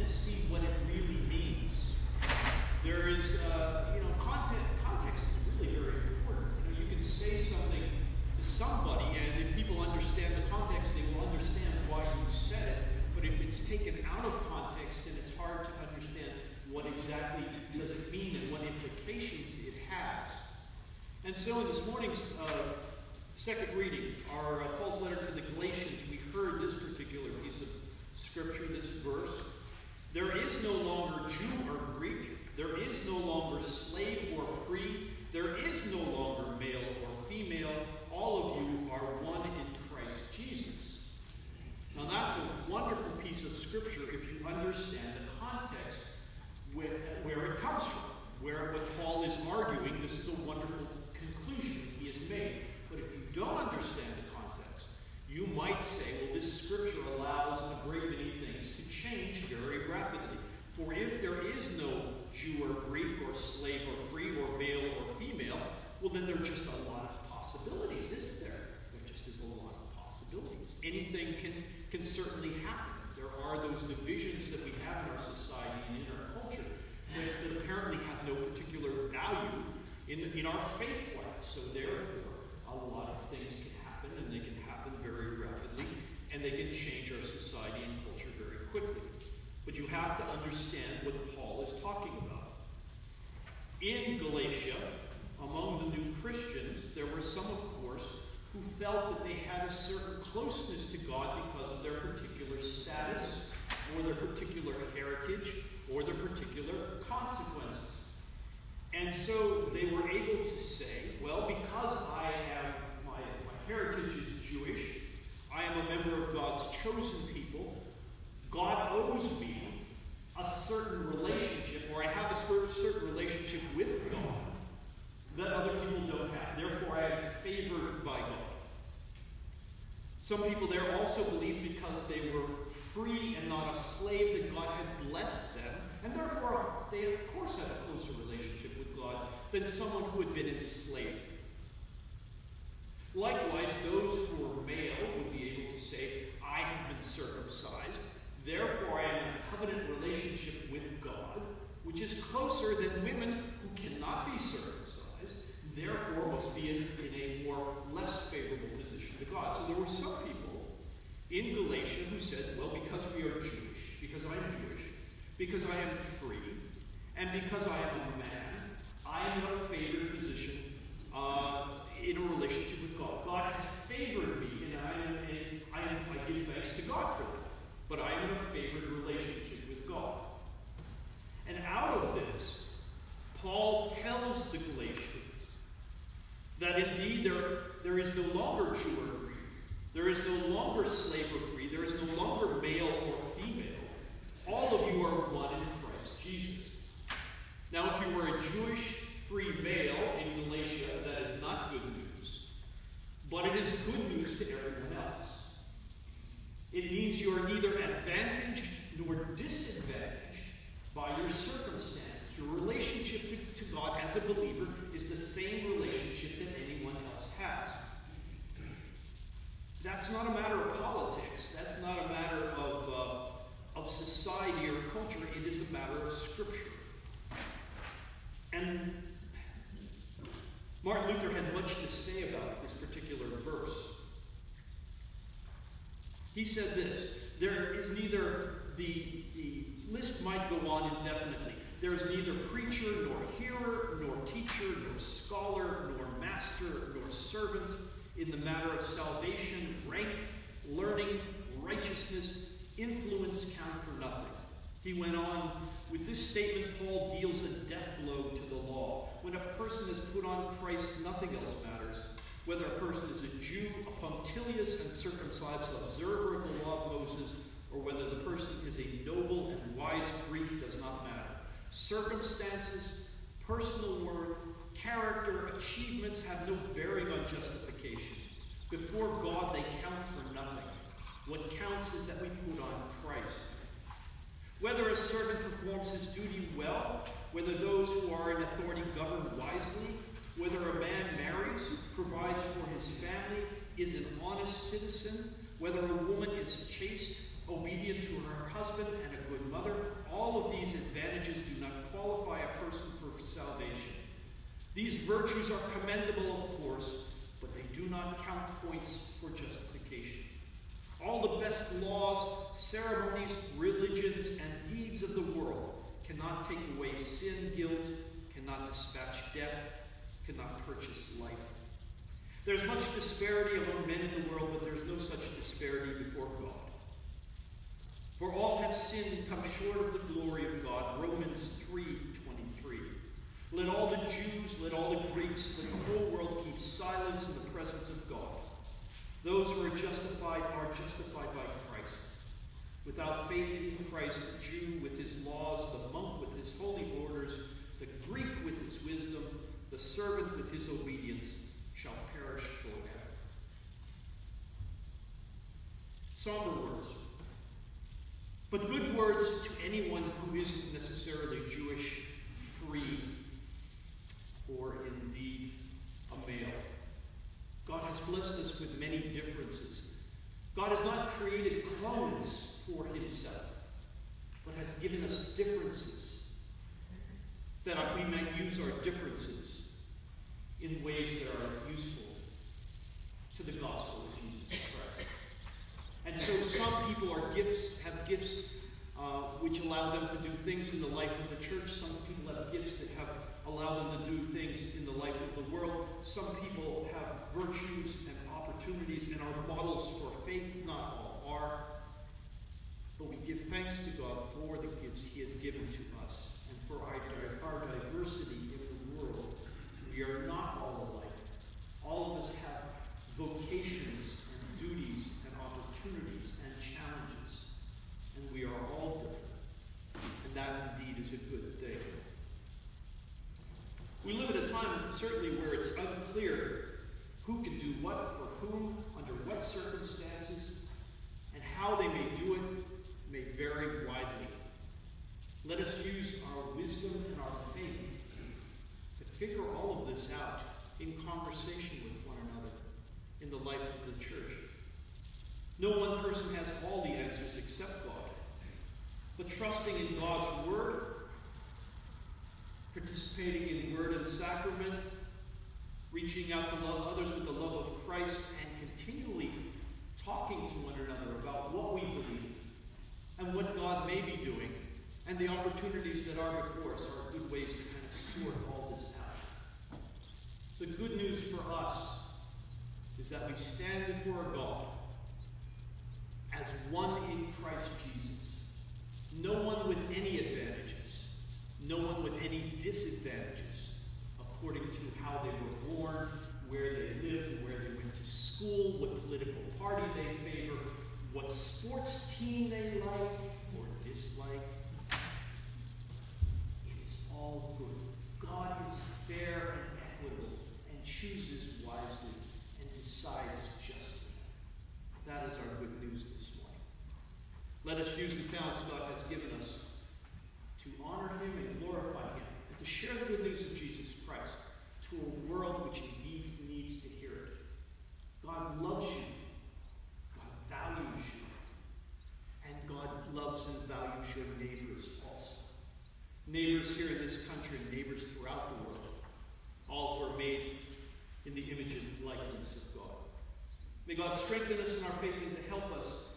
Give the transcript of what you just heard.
and see what it really means. There is, context is really very important. You can say something to somebody, and if people understand the context, they will understand why you said it. But if it's taken out of context, then it's hard to understand what exactly does it mean and what implications it has. And so in this morning's second reading, our Paul's letter to the Galatians, we heard this particular piece of scripture, this verse. There is no longer Jew or Greek. There is no longer slave or free. There is no longer male or female. All of you are one in Christ Jesus. Now that's a wonderful piece of scripture if you understand the context where it comes from. Where what Paul is arguing, this is a wonderful conclusion he has made. But if you don't understand the context, you might say, well, this scripture allows a great many things to change very rapidly. For if there is no Jew or Greek or slave or free or male or female, well, then there are just a lot of possibilities, isn't there? There just is a lot of possibilities. Anything can certainly happen. There are those divisions that we have in our society and in our culture that apparently have no particular value in our faith life. So therefore, a lot of things can happen, and they can happen very rapidly, and they can change our society and culture very quickly. But you have to understand what Paul is talking about. In Galatia, among the new Christians, there were some, of course, who felt that they had a certain closeness to God because of their particular status, or their particular heritage, or their particular consequences. And so they were able to say, well, because my heritage is Jewish, I am a member of God's chosen people, God owes me a certain relationship, or I have a certain relationship with God that other people don't have. Therefore, I am favored by God. Some people there also believed because they were free and not a slave that God had blessed them, and therefore they of course had a closer relationship with God than someone who had been enslaved. Likewise, those who were male would be able to say, I have been circumcised, therefore I am in a covenant relationship with God, which is closer than women who cannot be circumcised, therefore must be in a more less favorable position to God. So there were some people in Galatia who said, well, because we are Jewish, because I am Jewish, because I am free, and because I am a man, I am in a favored position in a relationship with God. God has favored me, and I give thanks to God for that. But I am in a favored relationship with God. And out of this, Paul tells the Galatians that indeed there is no longer Jew or Greek. There is no longer slave or free. There is no longer male or female. All of you are one in Christ Jesus. Now, if you were a Jewish free male in Galatia, that is not good news. But it is good news to everyone else. It means you are neither advantaged nor disadvantaged by your circumstances. Your relationship to God as a believer is the same relationship that anyone else has. That's not a matter of politics. That's not a matter of society or culture. It is a matter of Scripture. And Martin Luther had much to say about this particular verse. He said this, there is neither, the list might go on indefinitely. There is neither preacher, nor hearer, nor teacher, nor scholar, nor master, nor servant in the matter of salvation, rank, learning, righteousness, influence count for nothing. He went on, with this statement, Paul deals a death blow to the law. When a person is put on Christ, nothing else matters. Whether a person is a Jew, a punctilious and circumcised observer of the law of Moses, or whether the person is a noble and wise Greek does not matter. Circumstances, personal worth, character, achievements have no bearing on justification. Before God, they count for nothing. What counts is that we put on Christ. Whether a servant performs his duty well, whether those who are in authority govern wisely, whether a man marries, provides for his family, is an honest citizen, whether a woman is chaste, obedient to her husband, and a good mother, come short of the glory of God. Romans 3:23. Let all the Jews, let all the Greeks, let the whole world keep silence in the presence of God. Those who are justified by Christ. Without faith in Christ, the Jew with his laws, the monk with his holy orders, the Greek with his wisdom, the servant with his obedience, shall perish forever. Somber words, but good words to anyone who isn't necessarily Jewish, free, or indeed a male. God has blessed us with many differences. God has not created clones for himself, but has given us differences, that we might use our differences in ways that are useful to the gospel of Jesus Christ. And so some people have gifts which allow them to do things in the life of the church. Some people have gifts that have allowed them to do things in the life of the world. Some people have virtues and opportunities and are models for faith. Not all are. But we give thanks to God for the gifts he has given to us and for our diversity in the world. We are not all alike. All of us have vocations and duties and opportunities and challenges. And we are all different. And that indeed is a good thing. We live at a time, certainly, where it's unclear who can do what for whom, under what circumstances, and how they may do it may vary widely. Let us use our wisdom and our faith to figure all of this out in conversation with one another in the life of the church. No one person has all the answers except God. But trusting in God's word, participating in word and sacrament, reaching out to love others with the love of Christ, and continually talking to one another about what we believe and what God may be doing and the opportunities that are before us are good ways to kind of sort all this out. The good news for us is that we stand before God as one in Christ Jesus. No one with any advantages, no one with any disadvantages, according to how they were born, where they lived, where they went to school, what political party they favor, what sports team they like or dislike. It is all good. God is fair and equitable and chooses wisely and decides justly. That is our good news this morning. Let us use the talents God has given us to honor him and glorify him, and to share the good news of Jesus Christ to a world which indeed needs to hear it. God loves you. God values you. And God loves and values your neighbors also. Neighbors here in this country, neighbors throughout the world, all who are made in the image and likeness of God. May God strengthen us in our faith and to help us